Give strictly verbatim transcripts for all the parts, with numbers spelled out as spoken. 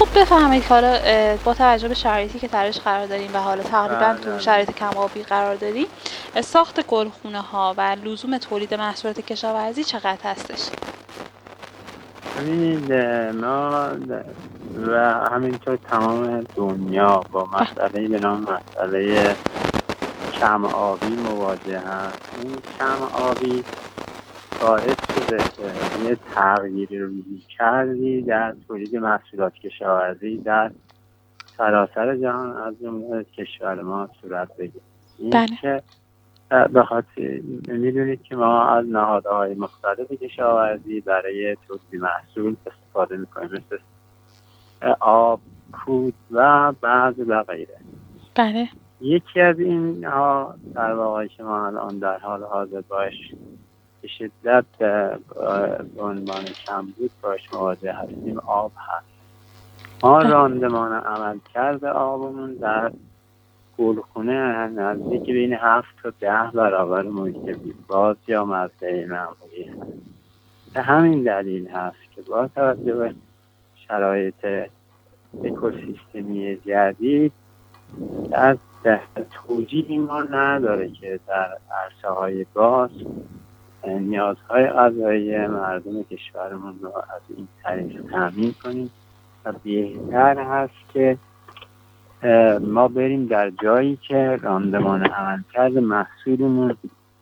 خب بفرمایید که حالا اه، با توجه به شرایطی که درش قرار داریم و حالا تقریبا بله تو بله. شرایط کم آبی قرار داریم، اه، ساخت گلخونه ها و لزوم تولید محصولات کشاورزی چقدر هستش؟ ببینید اه، ما و همینطور تمام دنیا با مسئله به نام مسئله کم آبی مواجه هست. این کم آبی باعث شده که یه تغییر روی کردی در تولید محصولات کشاورزی در سراسر جهان از جمله کشور ما صورت بگیره. این بله. که به خاطر میدونید که ما از نهادهای مختلف کشاورزی برای تولید محصول استفاده میکنیم، مثل آب، کود و بعض و غیره. بله. یکی از اینها در واقع که ما الان در حال حاضر باش به شدت به عنوان کمبود باش مواجه هستیم آب هست. ما راندمان عمل کرده آبمون در گلخونه نزدیک بین هفت تا ده برابر محیط باز یا مزرعه معمولی هست. به همین دلیل هست که با توجه به شرایط اکوسیستمی جدید از توجیهی ما نداره که در عرصه های باز نیازهای غذایی مردم کشورمون رو از این طریق تامین کنیم و بهتر هست که ما بریم در جایی که راندمان عملکرد محصولمون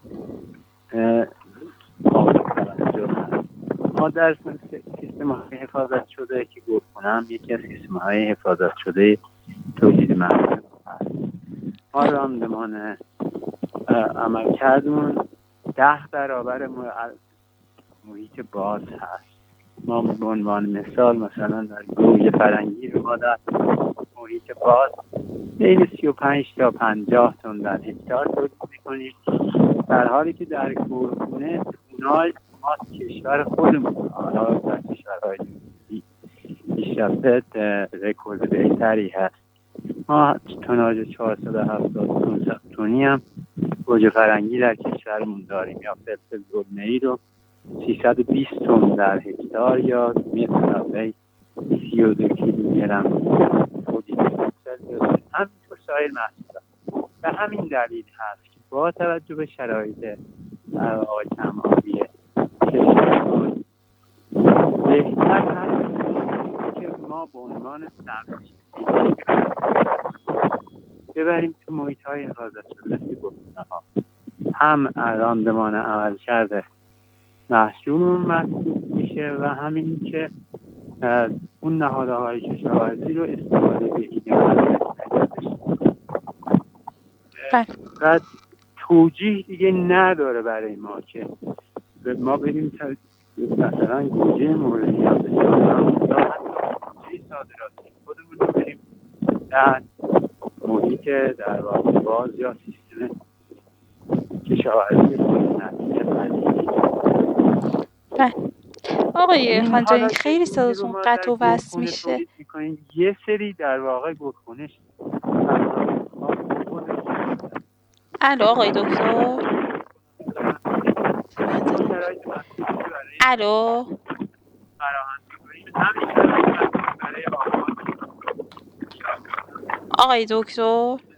قابل توجه هست. ما در سیستم های حفاظت شده که گلخونه هم یکی از سیستم های حفاظت شده تولید محصول هست. ما راندمان عملکردمون ده برابر محیط باز هست. ما به عنوان مثال مثلا در گوجه فرنگی رو ما در محیط باز بین سی و پنج تا پنجاه تن در هکتار تولید می‌کنیم، در حالی که در گلخونه توناژ ما کشور خودمون حالا در کشورهای پیشرفته رکورد بهتری هست. ما توناژ چهارصد و هفتاد پانصد تنی هم گوجه فرنگی در کشورمون داریم، یا فلفل گلنه‌ای رو سیصد و بیست تن در هکتار یا مثل سی و دو کیلوگرم تولید می‌کنیم. همینطور سایر محصولات. به همین دلیل هست که با توجه به شرایط در واقع کم آبی کشورمون بهتر هست که ما به عنوان سبزی ببریم تو محیط‌های حفاظت شده مثل گلخونه‌ها، هم راندمان عمل کرده محصولمون محسوب میشه و همین که اون نهادهای کشاورزی رو استفاده بگیریم. بعد توجیه دیگه نداره برای ما که ما بریم مثلا گوجه مورد نیاز جامعه یا حتی صادراتی خودمون رو بریم در محیط در واقع باز یا سیستم کشاورزی خود نتیجه پذیری. آقای خانجانی خیلی صداتون قطع و وصل میشه. یه سری در واقع گلخونه الو آقای دکتر. الو آقای دکتر.